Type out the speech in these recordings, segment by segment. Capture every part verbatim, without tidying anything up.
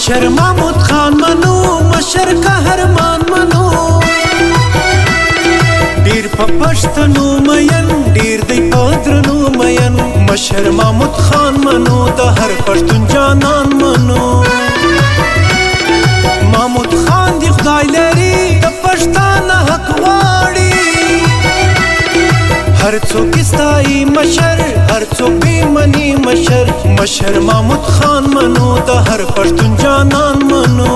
مشر محمود خان منو مشر قهرمان منو ډیر په پښتنو مین ډیر دی پدرنو مین مشر محمود خان منو د هر پښتون جانان منو محمود خان دی خدای لري د پښتانه حق غواړي هر څوک ستای مشر هر څوک به منی مشر مشر محمود خان منو د هر پښتون جانان منو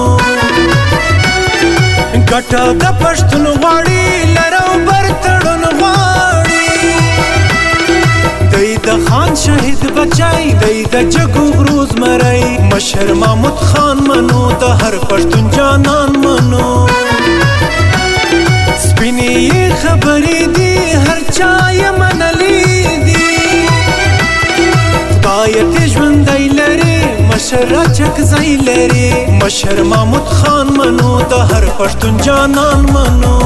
ګټه د پښتون غواړي لرو برتړون غواړي دی د خان شهید بچای دی د جګو غروز مړی مشر محمود خان منو د هر پښتون جانان منو سپینې خبرې دي هر چا یې منلې دي خدای دې ژوندی لري مشر راچک ځای لري مشر محمود خان منو د هر پښتون جانان منو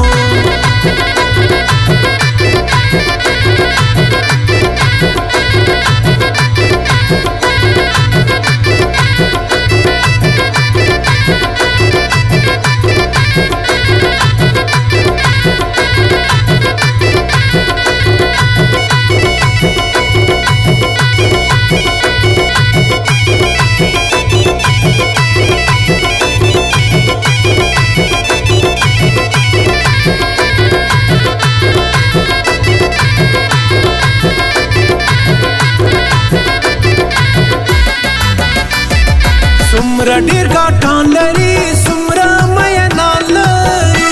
سمرا ډیر ګاټان لري سمرا مینان لري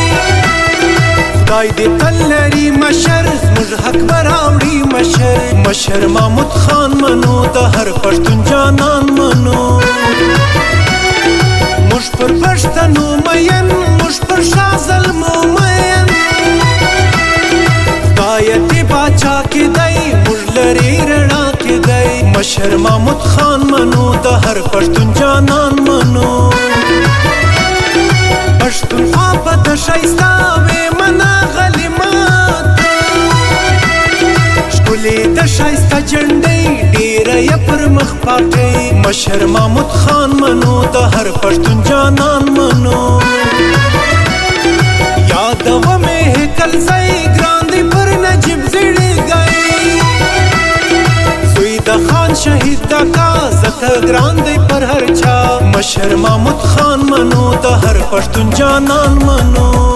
خدای دې تل لري مشر زموږ حق براوړي مشر مشر محمود خان منو د هر پښتون جانان منو موږ پر پښتنو مین موږ پر شاه ظلمو مین خدای دې باچا کې دی موږ لري رڼا کې دی مشر محمود خان منو د هر پښتون جانان منو پښتونخوا په د ښایسته وې منا غلیمات ښکلې د ښایسته جنډۍ ډېره یې پر مخ پاټۍ مشر محمود خان منو د هر پښتون جانان منو یادومې هیکل ځای ګران دی پر نجیب زیړیږی د خان شهید دکا زکه ګران دی پر هر چا مشر محمود خان منو د هر پښتون جانان منو